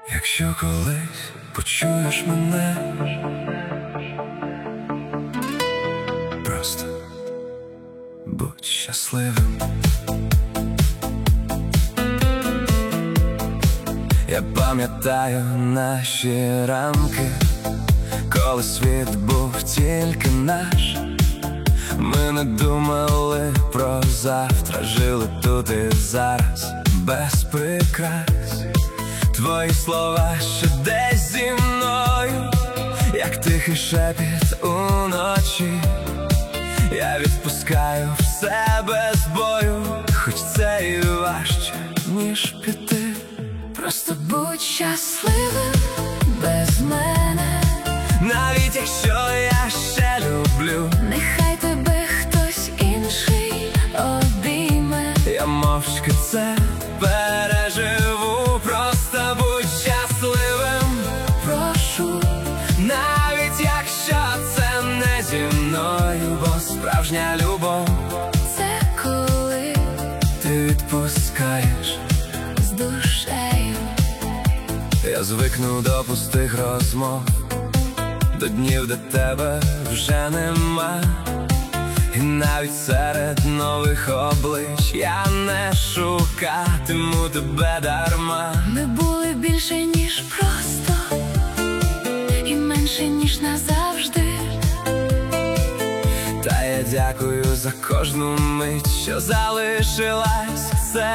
Якщо колись почуєш мене, просто будь щасливим. Я пам'ятаю наші ранки, коли світ був тільки наш. Ми не думали про завтра, жили тут і зараз, без прикрас. Твої слова ще десь зі мною, як тихий шепіт уночі. Я відпускаю все без бою, хоч це і важче, ніж піти. Просто будь щасливим без мене, навіть якщо я ще люблю. нехай тебе хтось інший обійме. Я мовчки це переживу. Просто будь щасливим, Прошу, навіть якщо це не зі мною. Бо справжня любов це коли ти відпускаєш з душею. Я звикну до пустих розмов, до днів, де тебе вже нема. І навіть серед нових облич я не шукатиму тебе дарма. Ми були більше, ніж просто, і менше, ніж назавжди. Та я дякую за кожну мить, що залишилась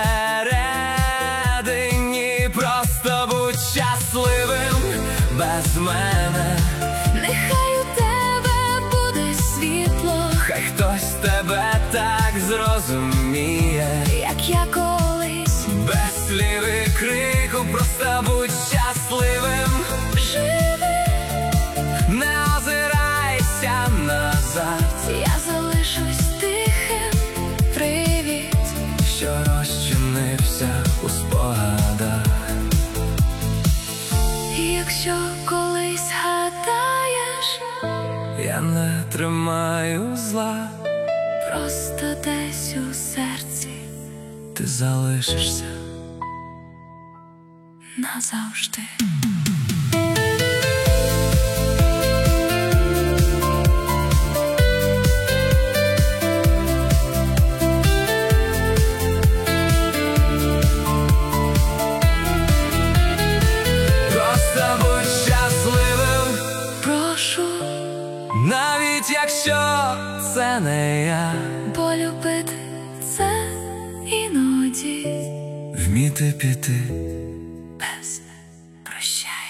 всередині. Просто будь щасливим без мене, Нехай у тебе буде світло, хай хтось тебе так зрозуміє, як я колись. без слів і крику. Просто будь щасливим, Живи, не озирайся назад. я залишусь тихим. Привіт, Що розчинився у спогадах. і якщо колись гадаєш, Я не тримаю зла, просто десь у серці ти залишишся назавжди. Просто будь щасливим, Прошу, навіть якщо це не я. полюбити це іноді Вміти піти без прощання.